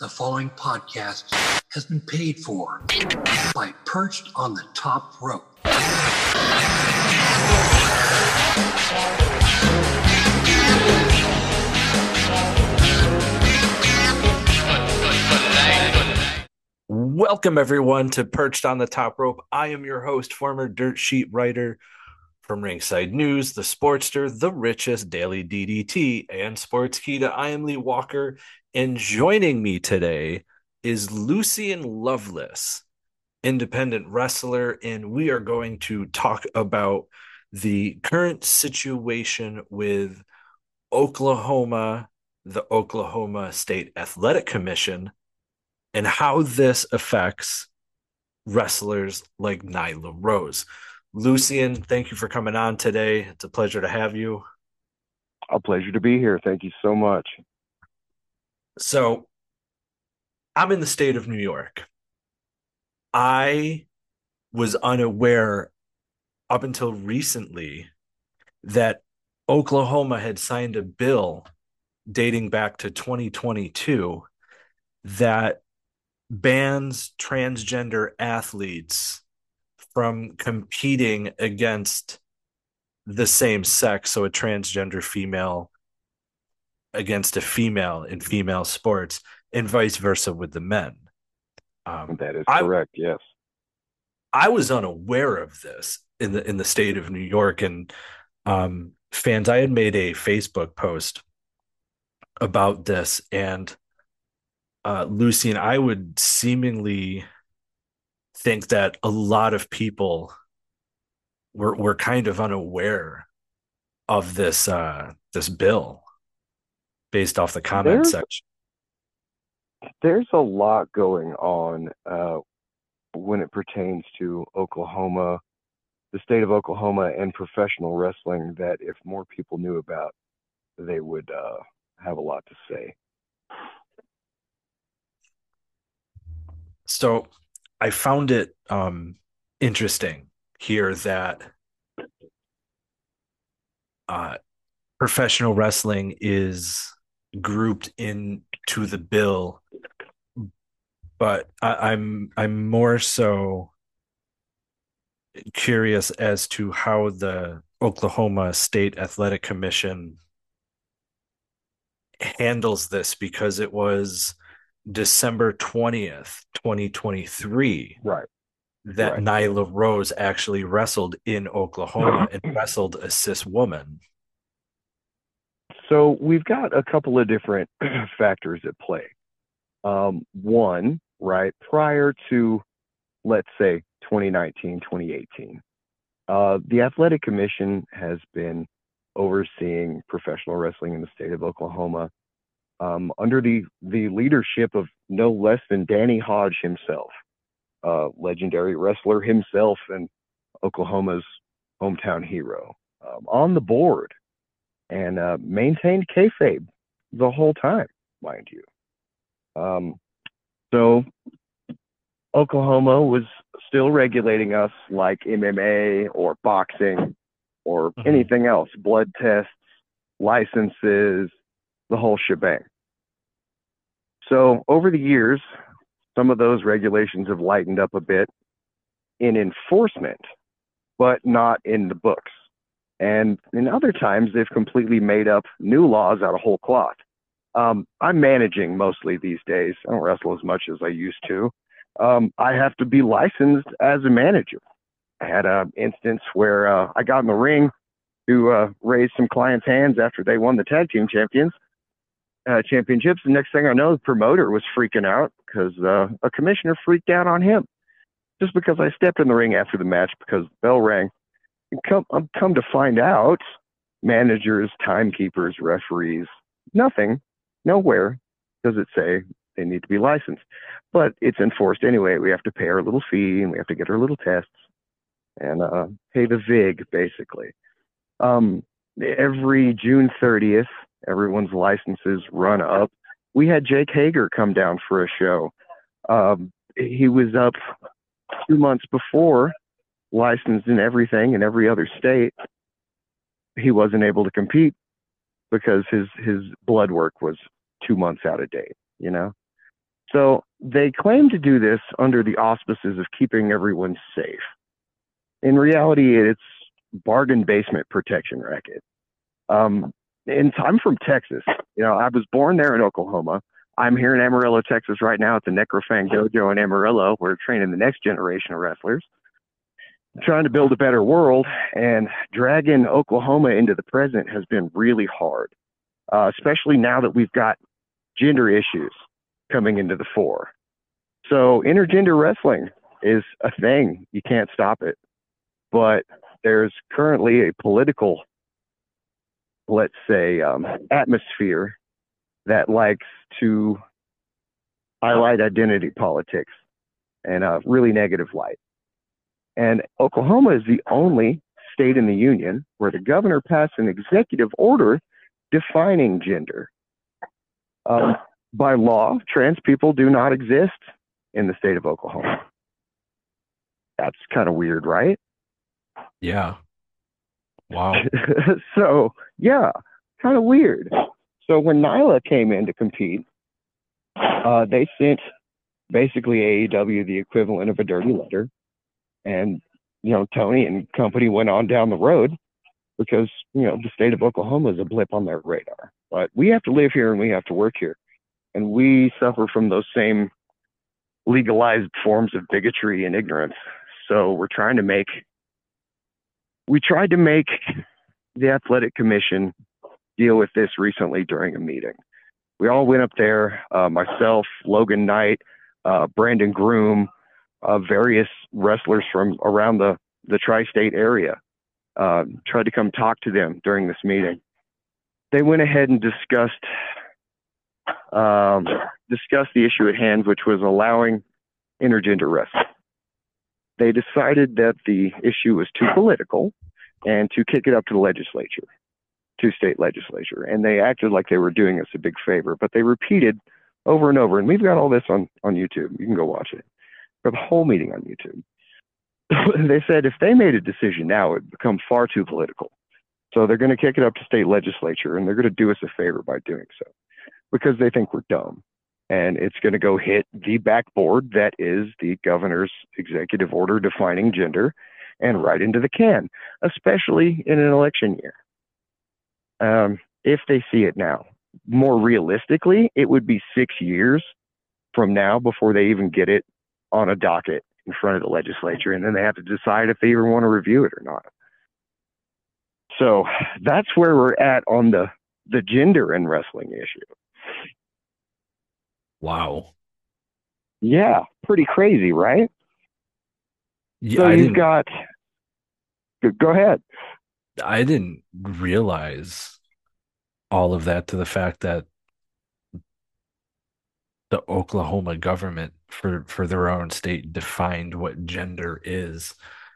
The following podcast has been paid for by Perched on the Top Rope. Welcome, everyone, to Perched on the Top Rope. I am your host, former dirt sheet writer from Ringside News, The Sportster, The Richest, Daily DDT, and Sportskeeda. I am Lee Walker, and joining me today is Lucian Loveless, independent wrestler, and we are going to talk about the current situation with Oklahoma, the Oklahoma State Athletic Commission, and how this affects wrestlers like Nyla Rose. Lucian, thank you for coming on today. It's a pleasure to have you. A pleasure to be here. Thank you so much. So, I'm in the state of New York. I was unaware up until recently that Oklahoma had signed a bill dating back to 2022 that bans transgender athletes from competing against the same sex, so a transgender female against a female in female sports, and vice versa with the men. That is correct. Yes, I was unaware of this in the state of New York, and fans. I had made a Facebook post about this, and Lucian, I would seemingly think that a lot of people were kind of unaware of this this bill based off the comment section. There's a lot going on when it pertains to Oklahoma, the state of Oklahoma, and professional wrestling that if more people knew about, they would have a lot to say. So I found it interesting here that professional wrestling is grouped into the bill, but I'm more so curious as to how the Oklahoma State Athletic Commission handles this, because it was December 20th, 2023, right, that Nyla Rose actually wrestled in Oklahoma and wrestled a cis woman. So we've got a couple of different factors at play. One, right, prior to, let's say, 2019, 2018, the Athletic Commission has been overseeing professional wrestling in the state of Oklahoma under the leadership of no less than Danny Hodge himself, legendary wrestler himself and Oklahoma's hometown hero, on the board, and maintained kayfabe the whole time, mind you. So Oklahoma was still regulating us like MMA or boxing or anything else, blood tests, licenses, the whole shebang. So over the years, some of those regulations have lightened up a bit in enforcement, but not in the books. And in other times, they've completely made up new laws out of whole cloth. I'm managing mostly these days. I don't wrestle as much as I used to. I have to be licensed as a manager. I had an instance where I got in the ring to raise some clients' hands after they won the tag team championships. The next thing I know, the promoter was freaking out because a commissioner freaked out on him just because I stepped in the ring after the match because the bell rang. And come to find out, managers, timekeepers, referees, nowhere does it say they need to be licensed. But it's enforced anyway. We have to pay our little fee and we have to get our little tests and pay the VIG, basically. Every June 30th, everyone's licenses run up. We had Jake Hager come down for a show. He was up 2 months before, licensed in everything in every other state. He wasn't able to compete because his blood work was 2 months out of date, you know? So they claim to do this under the auspices of keeping everyone safe. In reality, it's bargain basement protection racket. And I'm from Texas. I was born there in Oklahoma. I'm here in Amarillo, Texas right now at the Necrofang Dojo in Amarillo. We're training the next generation of wrestlers, trying to build a better world, and dragging Oklahoma into the present has been really hard, especially now that we've got gender issues coming into the fore. So intergender wrestling is a thing. You can't stop it. But there's currently a political, let's say, atmosphere that likes to highlight identity politics in a really negative light. And Oklahoma is the only state in the union where the governor passed an executive order defining gender. By law, trans people do not exist in the state of Oklahoma. That's kind of weird, right? Yeah. Wow. So, yeah, kind of weird. So when Nyla came in to compete, they sent basically AEW the equivalent of a dirty letter. And, Tony and company went on down the road because, the state of Oklahoma is a blip on their radar. But we have to live here and we have to work here. And we suffer from those same legalized forms of bigotry and ignorance. So we tried to make the athletic commission deal with this recently during a meeting. We all went up there, myself, Logan Knight, Brandon Groom, various wrestlers from around the tri-state area, tried to come talk to them during this meeting. They went ahead and discussed the issue at hand, which was allowing intergender wrestling. They decided that the issue was too political and to kick it up to the legislature, to state legislature. And they acted like they were doing us a big favor, but they repeated over and over. And we've got all this on YouTube. You can go watch it. For the whole meeting on YouTube. They said if they made a decision now, it would become far too political. So they're going to kick it up to state legislature, and they're going to do us a favor by doing so because they think we're dumb. And it's going to go hit the backboard that is the governor's executive order defining gender and right into the can, especially in an election year. If they see it now. More realistically, it would be 6 years from now before they even get it on a docket in front of the legislature, and then they have to decide if they even want to review it or not. So that's where we're at on the gender and wrestling issue. Wow. Yeah, pretty crazy, right? Yeah, so you've got... Go ahead. I didn't realize all of that, to the fact that the Oklahoma government for their own state defined what gender is.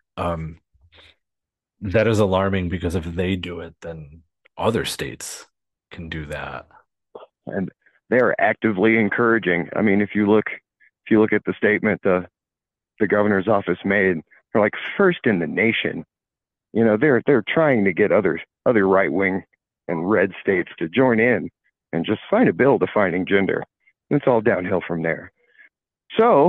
That is alarming, because if they do it, then other states can do that. And they're actively encouraging. I mean, if you look at the statement the governor's office made, they're like first in the nation. They're trying to get other right wing and red states to join in and just sign a bill defining gender. It's all downhill from there. So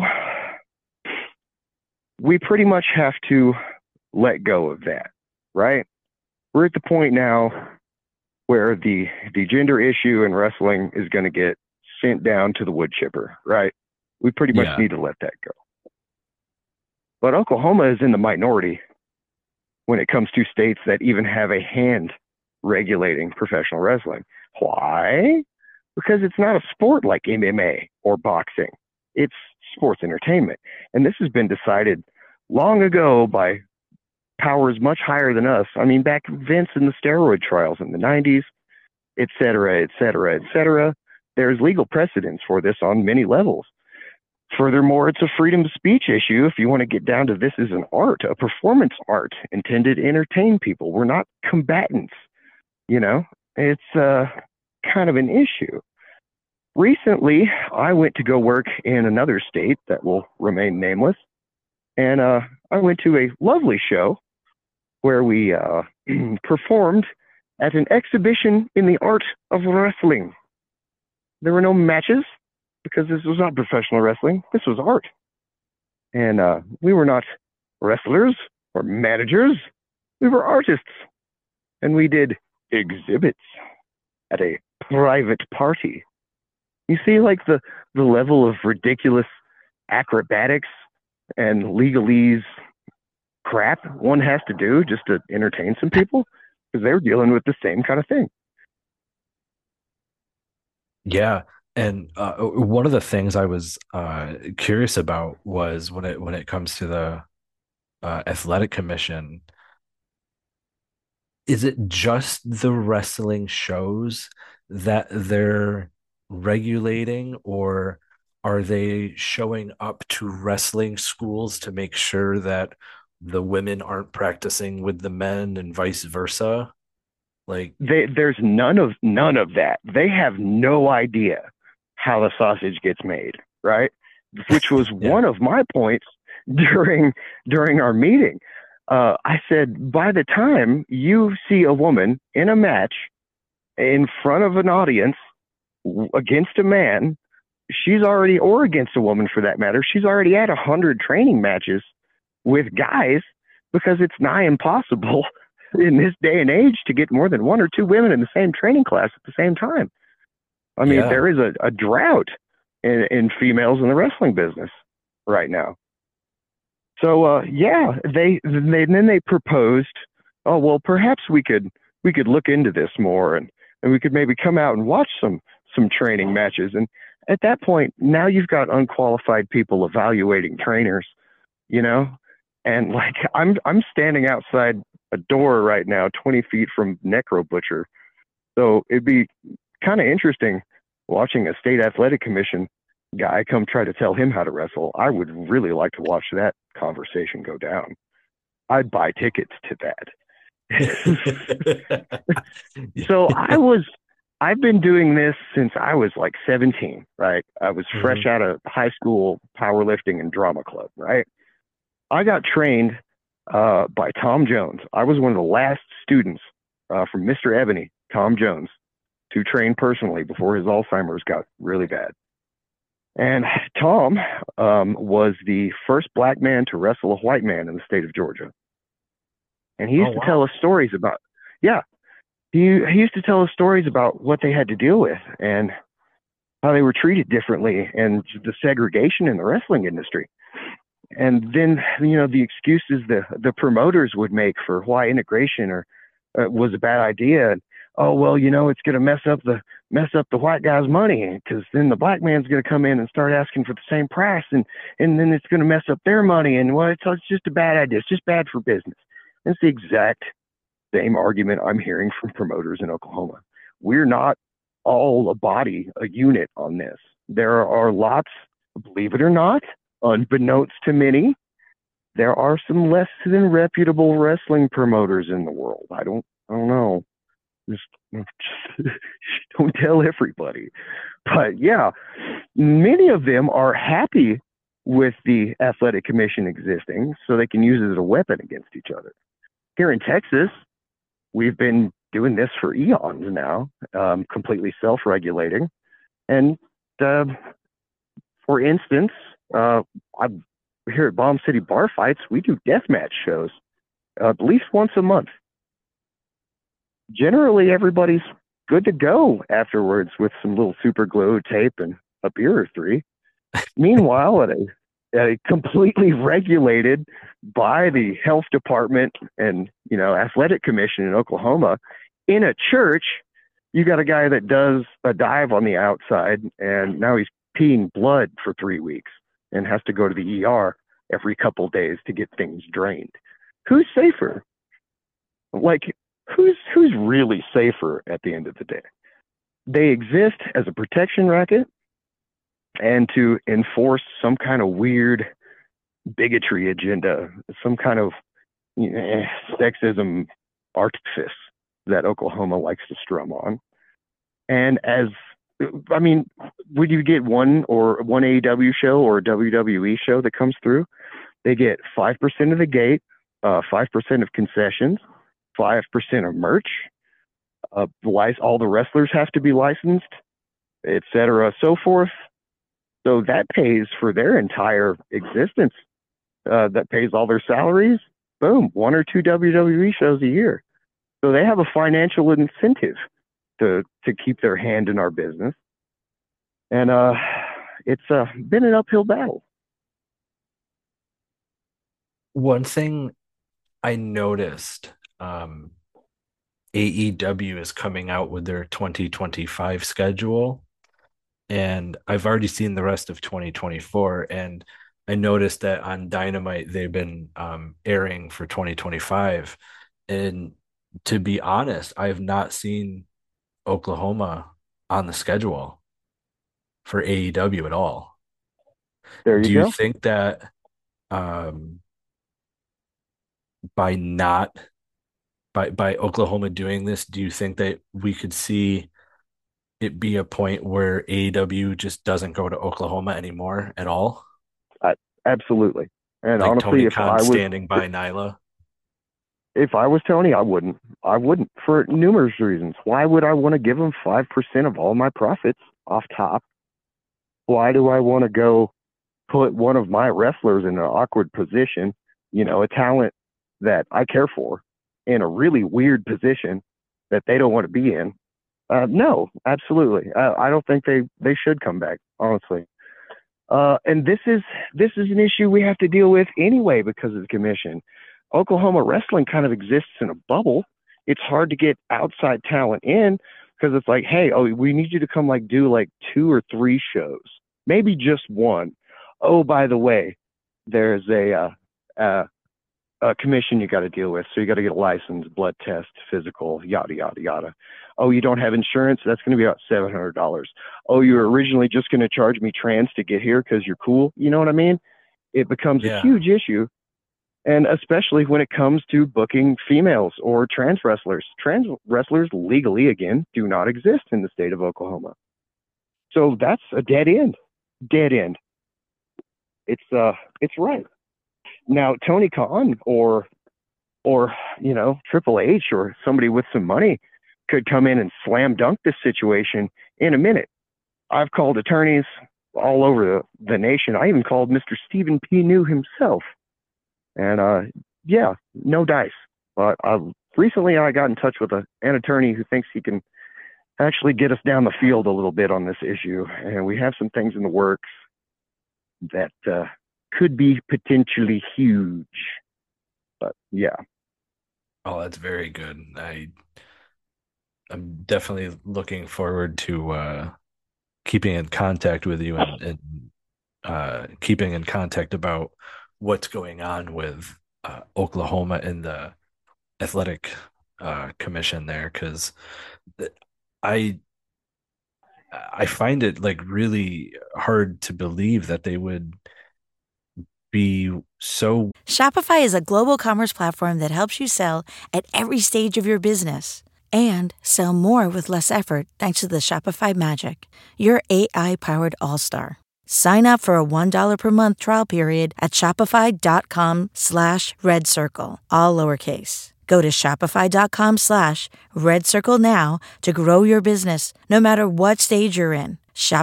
we pretty much have to let go of that, right? We're at the point now where the gender issue in wrestling is going to get sent down to the wood chipper, right? We pretty much need to let that go. But Oklahoma is in the minority when it comes to states that even have a hand regulating professional wrestling. Why? Because it's not a sport like MMA or boxing. It's sports entertainment. And this has been decided long ago by powers much higher than us. I mean, back Vince and the steroid trials in the 90s, et cetera, et cetera, et cetera. There's legal precedence for this on many levels. Furthermore, it's a freedom of speech issue if you want to get down to this is an art, a performance art intended to entertain people. We're not combatants, It's kind of an issue. Recently, I went to go work in another state that will remain nameless, and I went to a lovely show where we performed at an exhibition in the art of wrestling. There were no matches. because this was not professional wrestling. This was art. And we were not wrestlers or managers. We were artists. And we did exhibits at a private party. You see, like the level of ridiculous acrobatics and legalese crap one has to do just to entertain some people, because they're dealing with the same kind of thing. Yeah. And one of the things I was curious about was when it comes to the athletic commission, is it just the wrestling shows that they're regulating, or are they showing up to wrestling schools to make sure that the women aren't practicing with the men and vice versa? Like, There's none of that. They have no idea how the sausage gets made, right? Which was yeah, one of my points during our meeting. I said, by the time you see a woman in a match in front of an audience against a man, she's already, or against a woman for that matter, she's already had 100 training matches with guys, because it's nigh impossible in this day and age to get more than one or two women in the same training class at the same time. I mean, yeah, there is a drought in females in the wrestling business right now. So yeah, they proposed, oh well, perhaps we could look into this more, and we could maybe come out and watch some training matches. And at that point, now you've got unqualified people evaluating trainers, you know, and like I'm standing outside a door right now, 20 feet from Necro Butcher. So it'd be kind of interesting watching a state athletic commission guy come try to tell him how to wrestle. I would really like to watch that conversation go down. I'd buy tickets to that. So I've been doing this since I was like 17, right? I was fresh out of high school powerlifting and drama club, right? I got trained by Tom Jones. I was one of the last students from Mr. Ebony, Tom Jones, to train personally before his Alzheimer's got really bad. And Tom was the first black man to wrestle a white man in the state of Georgia. And he used to tell us stories about, he used to tell us stories about what they had to deal with and how they were treated differently and the segregation in the wrestling industry. And then, you know, the excuses the promoters would make for why integration was a bad idea. Oh, well, you know, it's going to mess up the white guy's money, because then the black man's going to come in and start asking for the same price, and then it's going to mess up their money. And well, it's just a bad idea. It's just bad for business. And it's the exact same argument I'm hearing from promoters in Oklahoma. We're not all a body, a unit on this. There are lots, believe it or not, unbeknownst to many, there are some less than reputable wrestling promoters in the world. I don't know. Just don't tell everybody. But yeah, many of them are happy with the athletic commission existing so they can use it as a weapon against each other. Here in Texas, we've been doing this for eons now, completely self-regulating. And for instance, here at Bomb City Bar Fights, we do deathmatch shows at least once a month. Generally, everybody's good to go afterwards with some little super glue tape and a beer or three. Meanwhile, at a completely regulated by the health department and, you know, athletic commission in Oklahoma, in a church, you got a guy that does a dive on the outside, and now he's peeing blood for 3 weeks and has to go to the ER every couple days to get things drained. Who's safer? Like, who's really safer at the end of the day? They exist as a protection racket and to enforce some kind of weird bigotry agenda, some kind of sexism artifice that Oklahoma likes to strum on. And when you get one AEW show or a WWE show that comes through, they get 5% of the gate, 5% of concessions, 5% of merch. All the wrestlers have to be licensed, et cetera, so forth. So that pays for their entire existence. That pays all their salaries. Boom, 1 or 2 WWE shows a year. So they have a financial incentive to keep their hand in our business. And it's been an uphill battle. One thing I noticed, AEW is coming out with their 2025 schedule, and I've already seen the rest of 2024, and I noticed that on Dynamite they've been airing for 2025, and to be honest, I have not seen Oklahoma on the schedule for AEW at all. There Do you you go. think that by not by Oklahoma doing this, do you think that we could see it be a point where AEW just doesn't go to Oklahoma anymore at all? Absolutely. And Like honestly, Tony Khan standing by Nyla? if I was Tony, I wouldn't. I wouldn't, for numerous reasons. Why would I want to give them 5% of all my profits off top? Why do I want to go put one of my wrestlers in an awkward position, a talent that I care for, in a really weird position that they don't want to be in? No, absolutely. I don't think they should come back, honestly. And this is an issue we have to deal with anyway because of the commission. Oklahoma wrestling kind of exists in a bubble. It's hard to get outside talent in because it's like, hey, we need you to come do 2 or 3 shows, maybe just 1. Oh, by the way, there's a commission you got to deal with. So you got to get a license, blood test, physical, yada, yada, yada. Oh, you don't have insurance? That's going to be about $700. Oh, you were originally just going to charge me trans to get here because you're cool. You know what I mean? It becomes a huge issue. And especially when it comes to booking females or trans wrestlers. Trans wrestlers legally, again, do not exist in the state of Oklahoma. So that's a dead end. Dead end. It's right. Now, Tony Khan or Triple H or somebody with some money could come in and slam dunk this situation in a minute. I've called attorneys all over the nation. I even called Mr. Stephen P. New himself. And no dice. But recently I got in touch with an attorney who thinks he can actually get us down the field a little bit on this issue. And we have some things in the works that could be potentially huge. But yeah. Oh, that's very good. I'm definitely looking forward to keeping in contact with you and keeping in contact about what's going on with Oklahoma and the athletic commission there, because I find it really hard to believe that they would be so. Shopify is a global commerce platform that helps you sell at every stage of your business and sell more with less effort thanks to the Shopify Magic, your AI-powered all-star. Sign up for a $1 per month trial period at shopify.com/redcircle, all lowercase. Go to shopify.com/redcircle now to grow your business, no matter what stage you're in.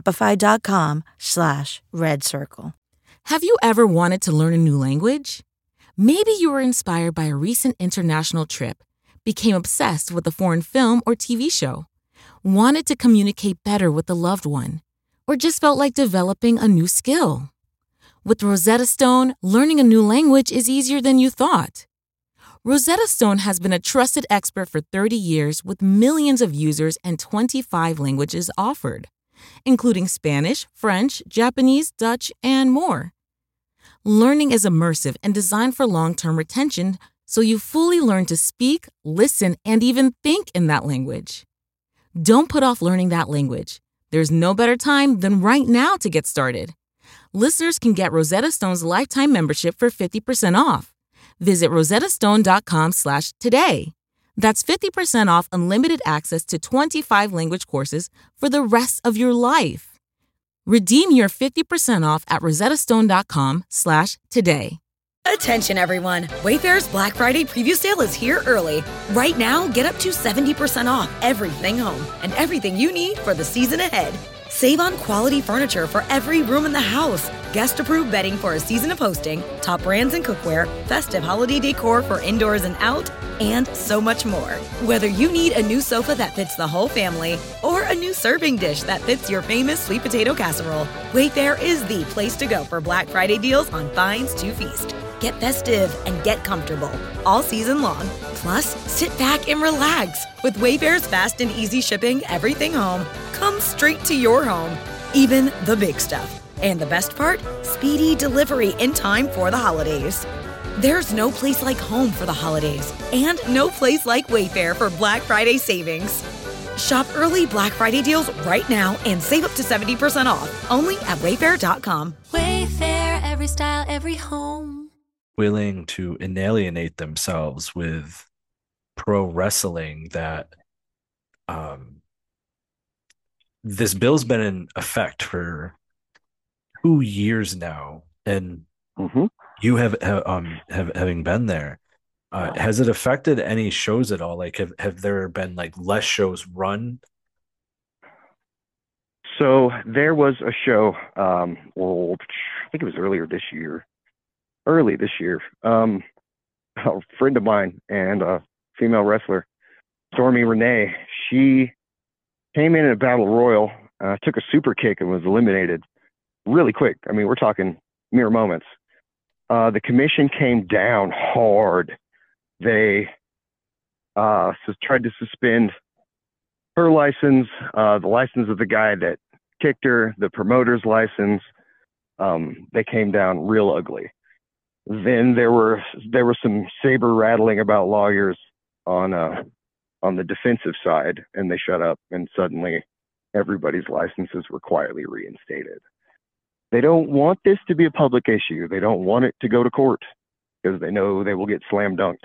Shopify.com/redcircle. Have you ever wanted to learn a new language? Maybe you were inspired by a recent international trip, became obsessed with a foreign film or TV show, wanted to communicate better with a loved one, or just felt like developing a new skill. With Rosetta Stone, learning a new language is easier than you thought. Rosetta Stone has been a trusted expert for 30 years with millions of users and 25 languages offered, including Spanish, French, Japanese, Dutch, and more. Learning is immersive and designed for long-term retention, so you fully learn to speak, listen, and even think in that language. Don't put off learning that language. There's no better time than right now to get started. Listeners can get Rosetta Stone's lifetime membership for 50% off. Visit rosettastone.com/today. That's 50% off unlimited access to 25 language courses for the rest of your life. Redeem your 50% off at rosettastone.com/today. Attention everyone, Wayfair's Black Friday preview sale is here early. Right now, get up to 70% off everything home and everything you need for the season ahead. Save on quality furniture for every room in the house. Guest-approved bedding for a season of hosting, top brands in cookware, festive holiday decor for indoors and out, and so much more. Whether you need a new sofa that fits the whole family or a new serving dish that fits your famous sweet potato casserole, Wayfair is the place to go for Black Friday deals on finds to feast. Get festive and get comfortable all season long. Plus, sit back and relax. With Wayfair's fast and easy shipping, everything home comes straight to your home, even the big stuff. And the best part? Speedy delivery in time for the holidays. There's no place like home for the holidays, and no place like Wayfair for Black Friday savings. Shop early Black Friday deals right now and save up to 70% off, only at Wayfair.com. Wayfair, every style, every home. Willing to alienate themselves with pro wrestling that this bill's been in effect for 2 years now, and you have having been there, has it affected any shows at all? Like, have there been like less shows run? So there was a show, well, I think it was early this year. A friend of mine and a female wrestler, Stormy Renee, she came in a battle royal, took a super kick and was eliminated really quick. I mean, we're talking mere moments. The commission came down hard. They tried to suspend her license, the license of the guy that kicked her, the promoter's license. They came down real ugly. Then there was some saber rattling about lawyers on the defensive side, and they shut up, and suddenly everybody's licenses were quietly reinstated. They don't want this to be a public issue. They don't want it to go to court because they know they will get slam dunked.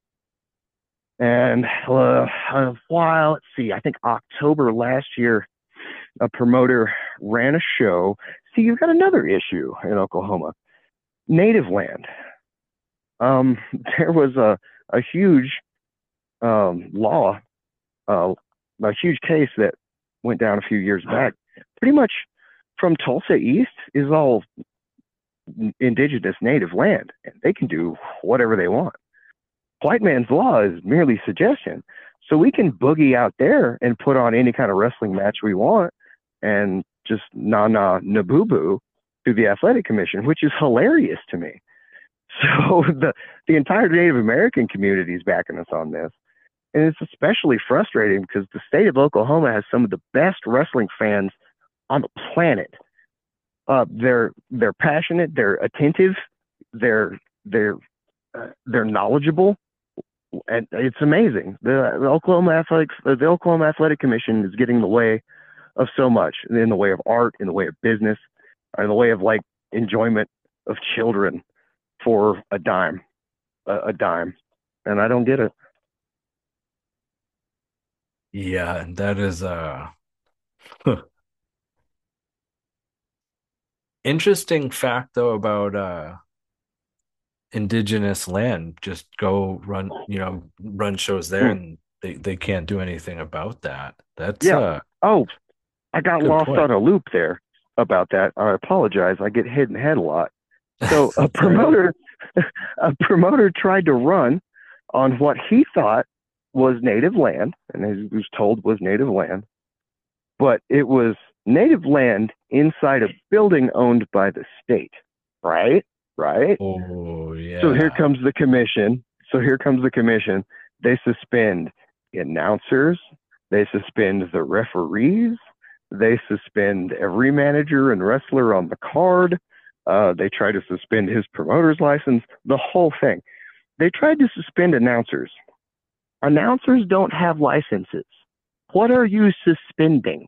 And let's see, I think October last year, a promoter ran a show. See, you've got another issue in Oklahoma. Native land. There was a huge law, a huge case that went down a few years back. Pretty much from Tulsa east is all indigenous native land, and they can do whatever they want. White man's law is merely suggestion. So we can boogie out there and put on any kind of wrestling match we want and just na-boo-boo through the athletic commission, which is hilarious to me. So the entire Native American community is backing us on this. And it's especially frustrating because the state of Oklahoma has some of the best wrestling fans on the planet. They're passionate, they're attentive, they're knowledgeable, and it's amazing. The Oklahoma Athletic Commission is getting in the way of so much, in the way of art, in the way of business, in the way of like enjoyment of children for a dime, and I don't get it. Yeah, and that is interesting fact though about indigenous land. Just go run shows there, and they can't do anything about that. That's I got lost on a loop there about that. I apologize. I get hit in the head a lot. So a promoter tried to run on what he thought was native land, and he was told was native land, but it was native land inside a building owned by the state, right? Oh, yeah. So here comes the commission. They suspend the announcers. They suspend the referees. They suspend every manager and wrestler on the card. They try to suspend his promoter's license, the whole thing. They tried to suspend announcers. Announcers don't have licenses. What are you suspending?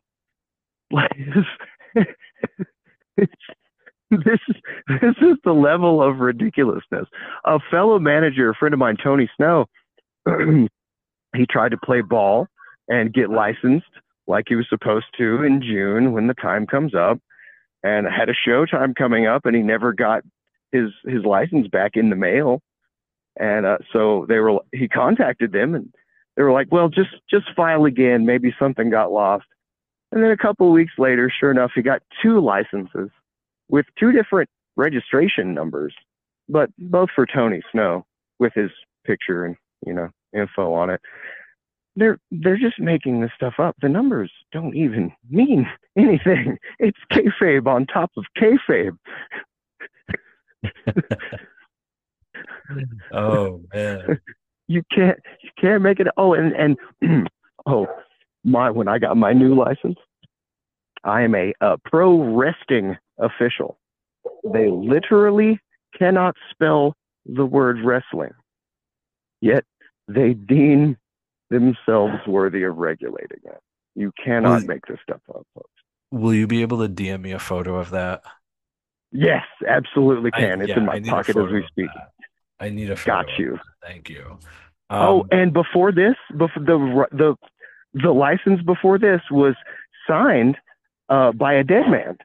This is the level of ridiculousness. A fellow manager, a friend of mine, Tony Snow, he tried to play ball and get licensed like he was supposed to in June when the time comes up, and had a show time coming up, and he never got his license back in the mail. And so he contacted them, and they were like, well, just file again. Maybe something got lost. And then a couple of weeks later, sure enough, he got 2 licenses with 2 different registration numbers, but both for Tony Snow with his picture and, info on it. They're just making this stuff up. The numbers don't even mean anything. It's kayfabe on top of kayfabe. Oh man. You can't make it. Oh, and when I got my new license, I am a pro wrestling official. They literally cannot spell the word wrestling, yet they deem themselves worthy of regulating it. You cannot make this stuff up, folks. Will you be able to DM me a photo of that? Yes, absolutely can. It's in my pocket as we speak. I need a photo. Got you. Thank you. And before this, the license before this was signed by a dead man.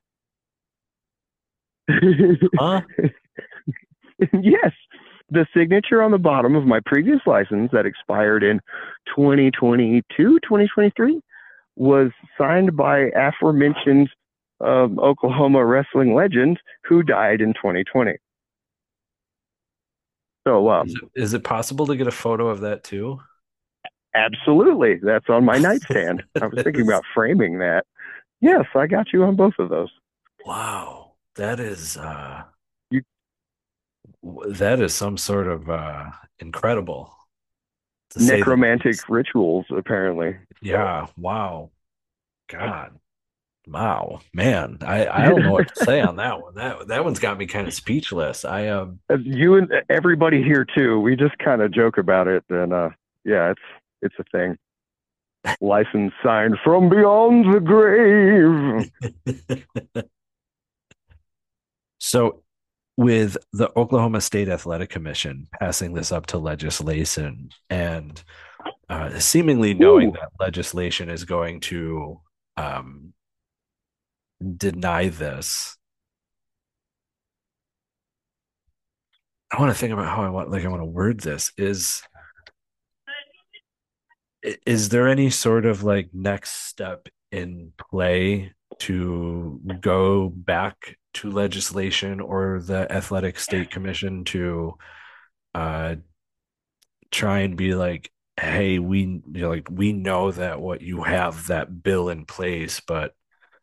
Huh? Yes. The signature on the bottom of my previous license that expired in 2023 was signed by aforementioned Oklahoma wrestling legend who died in 2020. So, is it possible to get a photo of that too? Absolutely. That's on my nightstand. I was thinking about framing that. Yes, I got you on both of those. Wow. That is that is some sort of incredible. Necromantic rituals, apparently. Yeah. Wow. God. Wow, man. I don't know what to say on that one. That one's got me kind of speechless. You and everybody here too. We just kind of joke about it, and yeah, it's a thing. License signed from beyond the grave. So, with the Oklahoma State Athletic Commission passing this up to legislation and seemingly knowing that legislation is going to deny this, I want to think about how I want to word this. Is there any sort of next step in play to go back to legislation or the Athletic State Commission to try and be like, hey, we know that what you have that bill in place, but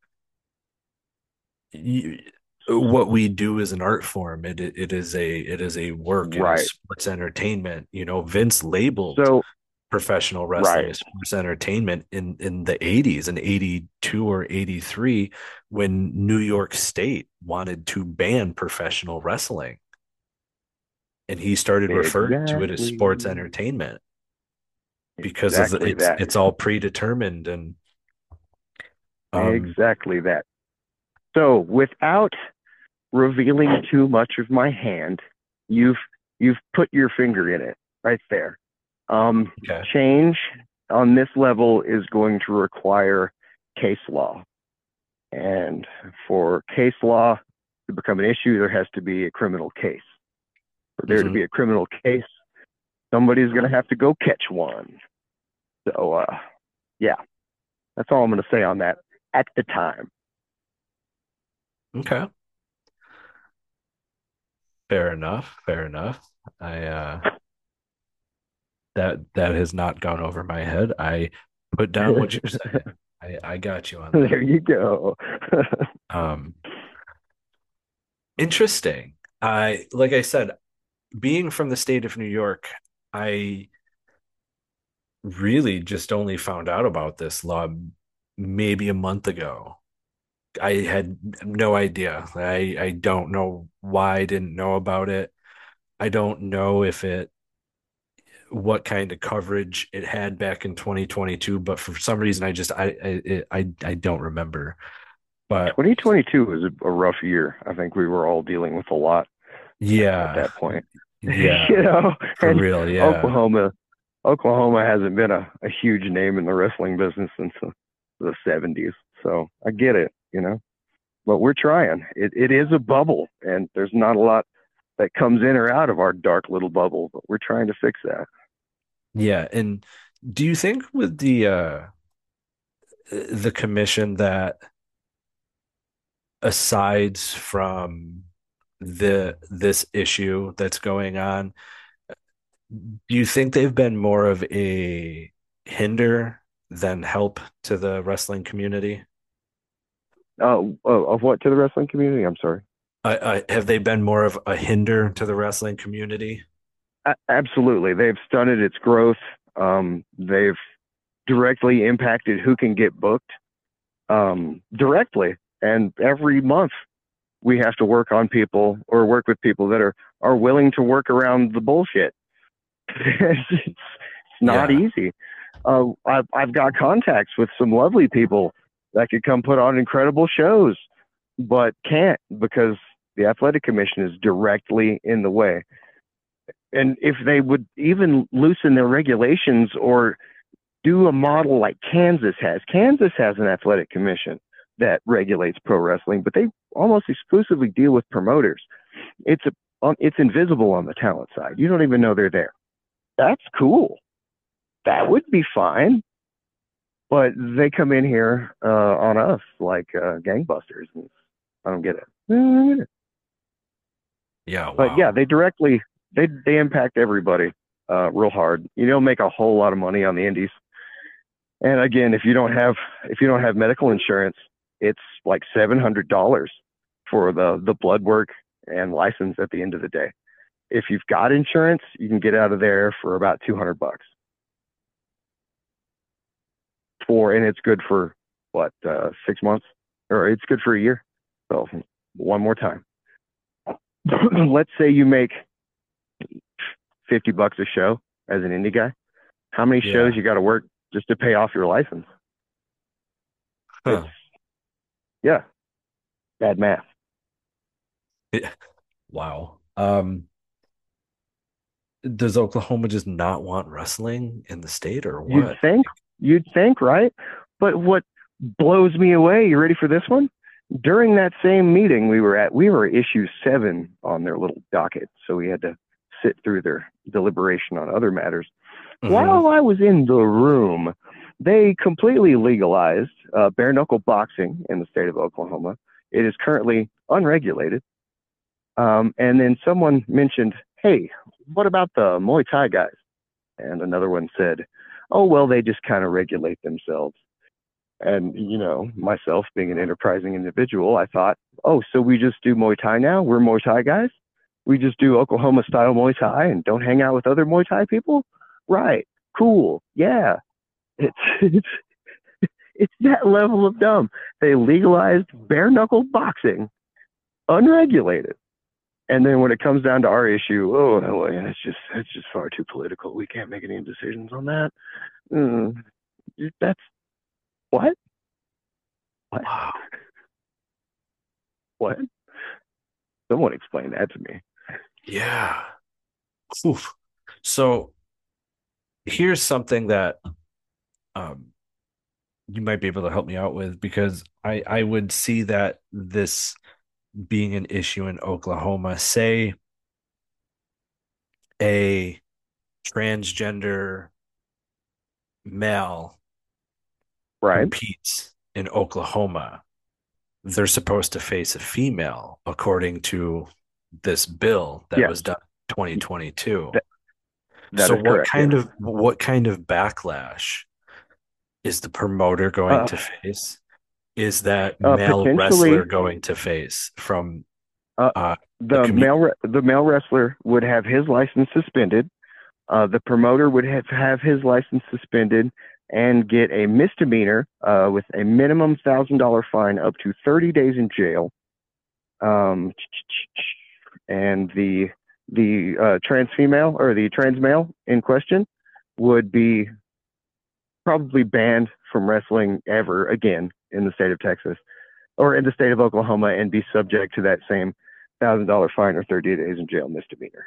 what we do is an art form. It is a work, right? It is sports entertainment. Vince labeled professional wrestling as sports entertainment in the 80s, in 82 or 83, when New York State wanted to ban professional wrestling, and he started referring to it as sports entertainment because it's all predetermined and exactly that. So, without revealing too much of my hand, you've put your finger in it right there. Okay. Change on this level is going to require case law. And for case law to become an issue, there has to be a criminal case. For there to be a criminal case, somebody's going to have to go catch one. So, yeah, that's all I'm going to say on that at the time. Okay. Fair enough. That has not gone over my head. I put down what you're saying. I got you on that. There you go. Interesting. Like I said, being from the state of New York, I really just only found out about this law maybe a month ago. I had no idea. I don't know why I didn't know about it. I don't know what kind of coverage it had back in 2022, but for some reason I don't remember. But 2022 was a rough year. I think we were all dealing with a lot. Yeah. At that point. Yeah. For real, yeah. Oklahoma hasn't been a huge name in the wrestling business since the 70s. So I get it, but we're trying. It is a bubble, and there's not a lot that comes in or out of our dark little bubble, but we're trying to fix that. Yeah. And do you think with the the commission that, aside from this issue that's going on, do you think they've been more of a hinder than help to the wrestling community? Of what to the wrestling community? I'm sorry. Have they been more of a hinder to the wrestling community? Absolutely. They've stunted its growth. They've directly impacted who can get booked directly. And every month we have to work on people or work with people that are willing to work around the bullshit. It's not easy. I've got contacts with some lovely people that could come put on incredible shows, but can't because the athletic commission is directly in the way. And if they would even loosen their regulations or do a model like Kansas has an athletic commission that regulates pro wrestling, but they almost exclusively deal with promoters. It's invisible on the talent side. You don't even know they're there. That's cool. That would be fine. But they come in here on us like gangbusters. And I don't get it. Yeah. Wow. But yeah, they impact everybody real hard. You don't make a whole lot of money on the indies. And again, if you don't have medical insurance, it's like $700 for the blood work and license at the end of the day. If you've got insurance, you can get out of there for about $200. And it's good for 6 months, or it's good for a year. So one more time. Let's say you make $50 a show as an indie guy. How many shows you got to work just to pay off your license? Huh. Yeah. Bad math. Yeah. Wow. Does Oklahoma just not want wrestling in the state, or what? You'd think, right? But what blows me away, you ready for this one? During that same meeting we were issue 7 on their little docket, so we had to sit through their deliberation on other matters. Mm-hmm. While I was in the room, they completely legalized bare knuckle boxing in the state of Oklahoma. It is currently unregulated. And then someone mentioned, hey, what about the Muay Thai guys? And another one said, oh, well, they just kind of regulate themselves. And, myself being an enterprising individual, I thought, oh, so we just do Muay Thai now? We're Muay Thai guys? We just do Oklahoma style Muay Thai and don't hang out with other Muay Thai people? Right. Cool. Yeah. It's that level of dumb. They legalized bare knuckle boxing, unregulated. And then when it comes down to our issue, it's just far too political. We can't make any decisions on that. That's what? Wow. What? Someone explain that to me. Yeah. Oof. So here's something that you might be able to help me out with, because I would see that this being an issue in Oklahoma. Say a transgender male competes in Oklahoma, they're supposed to face a female according to this bill that was done in 2022. So what kind of backlash is the promoter going to face? Is that male wrestler going to face from the male wrestler would have his license suspended. The promoter would have his license suspended and get a misdemeanor with a minimum $1,000 fine up to 30 days in jail. And the trans female or the trans male in question would be probably banned from wrestling ever again in the state of Texas or in the state of Oklahoma and be subject to that same $1,000 fine or 30 days in jail misdemeanor.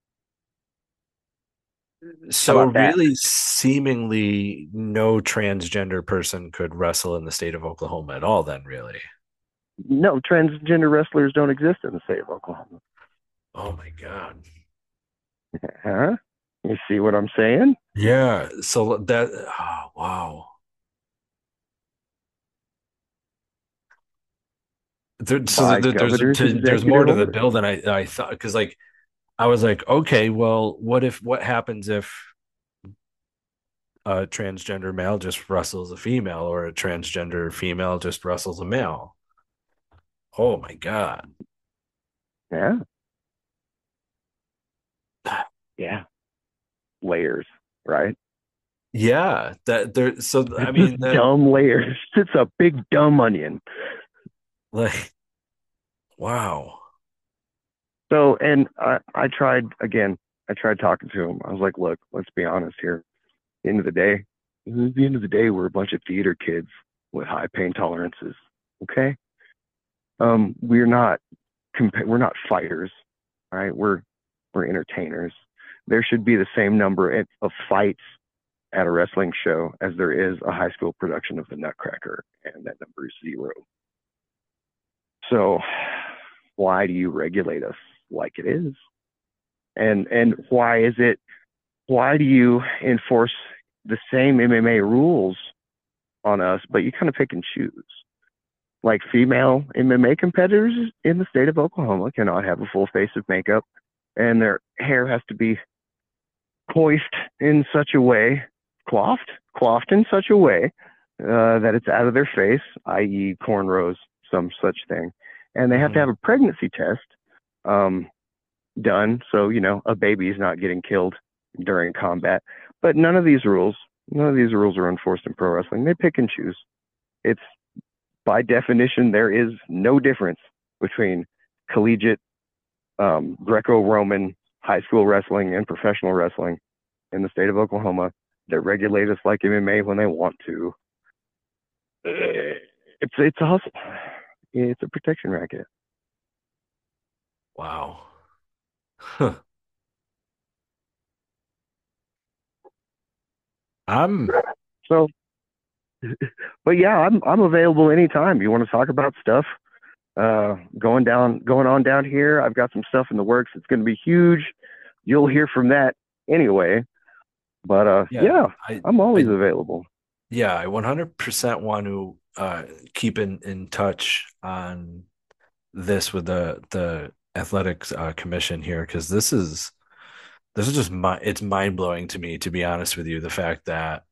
So really, seemingly no transgender person could wrestle in the state of Oklahoma at all then, really? No, transgender wrestlers don't exist in the state of Oklahoma. Oh, my God. Huh? You see what I'm saying? Yeah. So that, wow. by governor's there's more to executive the order. bill than I thought, because like I was like, okay, well, what happens if a transgender male just wrestles a female, or a transgender female just wrestles a male? Oh my God. Yeah. Yeah. Layers, right? Yeah, that there. So I mean, that, Dumb layers. It's a big dumb onion. like, wow. So, and I tried talking to him. I was like, look, let's be honest here. At the end of the day, we're a bunch of theater kids with high pain tolerances. Okay. We're not fighters. All right. We're entertainers. There should be the same number of fights at a wrestling show as there is a high school production of The Nutcracker, and that number is 0. So why do you regulate us like it is? And why do you enforce the same MMA rules on us, but you kind of pick and choose? Like, female MMA competitors in the state of Oklahoma cannot have a full face of makeup, and their hair has to be coiffed in such a way, coiffed in such a way that it's out of their face, i.e. cornrows, some such thing. And they have to have a pregnancy test done, so, a baby is not getting killed during combat. But none of these rules are enforced in pro wrestling. They pick and choose. It's, by definition, there is no difference between collegiate, Greco-Roman, high school wrestling and professional wrestling in the state of Oklahoma. They regulate us like MMA when they want to. It's a hustle. It's a protection racket. Wow. Huh. So, but yeah, I'm available anytime. You want to talk about stuff going on down here? I've got some stuff in the works. It's going to be huge. You'll hear from that anyway. But I'm always available. Yeah, I 100% want to keep in touch on this with the athletics commission here, because this is just it's mind blowing to me, to be honest with you. The fact that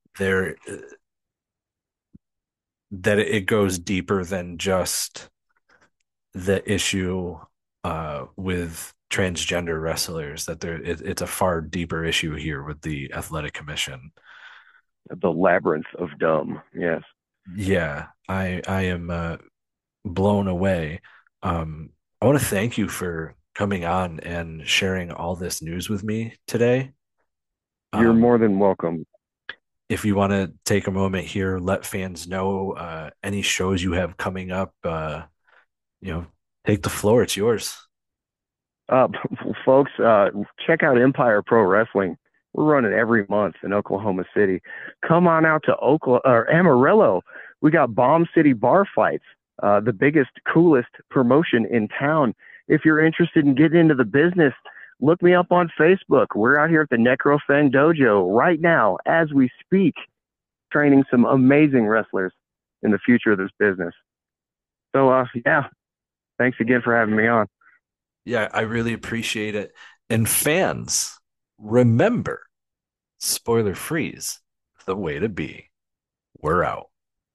that it goes deeper than just the issue with transgender wrestlers, that it's a far deeper issue here with the athletic commission. The labyrinth of dumb. Yes. Yeah, I am blown away. I want to thank you for coming on and sharing all this news with me today. You're more than welcome. If you want to take a moment here, let fans know any shows you have coming up. Take the floor. It's yours. Folks, check out Empire Pro Wrestling. We're running every month in Oklahoma City. Come on out to Amarillo. We got Bomb City Bar Fights, the biggest, coolest promotion in town. If you're interested in getting into the business, look me up on Facebook. We're out here at the Necrofang Dojo right now as we speak, training some amazing wrestlers in the future of this business. So, thanks again for having me on. Yeah, I really appreciate it. And fans, remember, spoiler freeze, the way to be. We're out.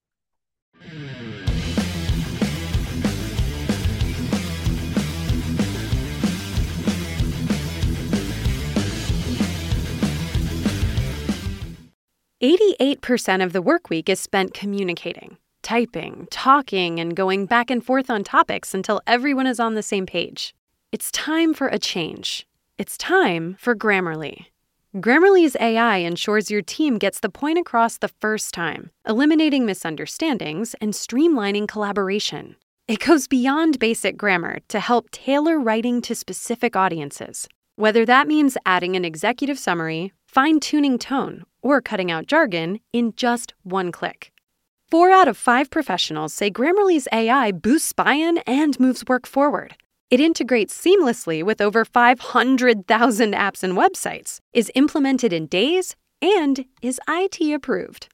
%8 of the work week is spent communicating, typing, talking, and going back and forth on topics until everyone is on the same page. It's time for a change. It's time for Grammarly. Grammarly's AI ensures your team gets the point across the first time, eliminating misunderstandings and streamlining collaboration. It goes beyond basic grammar to help tailor writing to specific audiences. Whether that means adding an executive summary, fine-tuning tone, or cutting out jargon in just one click. 4 out of 5 professionals say Grammarly's AI boosts buy-in and moves work forward. It integrates seamlessly with over 500,000 apps and websites, is implemented in days, and is IT approved.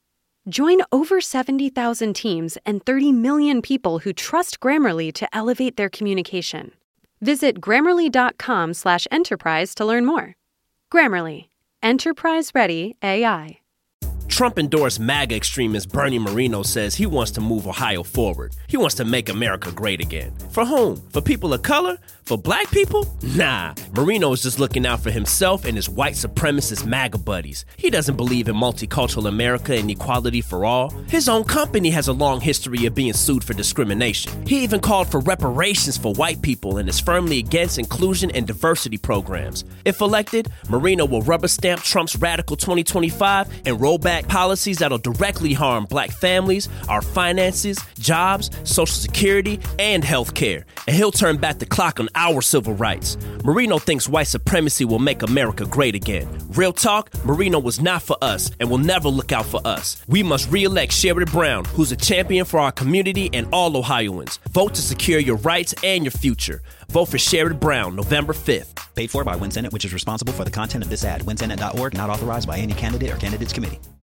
Join over 70,000 teams and 30 million people who trust Grammarly to elevate their communication. Visit Grammarly.com/enterprise to learn more. Grammarly, enterprise-ready AI. Trump-endorsed MAGA extremist Bernie Moreno says he wants to move Ohio forward. He wants to make America great again. For whom? For people of color? For black people? Nah, Moreno is just looking out for himself and his white supremacist MAGA buddies. He doesn't believe in multicultural America and equality for all. His own company has a long history of being sued for discrimination. He even called for reparations for white people and is firmly against inclusion and diversity programs. If elected, Moreno will rubber stamp Trump's radical 2025 and roll back policies that'll directly harm black families, our finances, jobs, Social Security, and health care. And he'll turn back the clock on our civil rights. Moreno thinks white supremacy will make America great again. Real talk, Moreno was not for us and will never look out for us. We must re-elect Sherrod Brown, who's a champion for our community and all Ohioans. Vote to secure your rights and your future. Vote for Sherrod Brown, November 5th. Paid for by WinSenate, which is responsible for the content of this ad. WinSenate.org, not authorized by any candidate or candidates committee.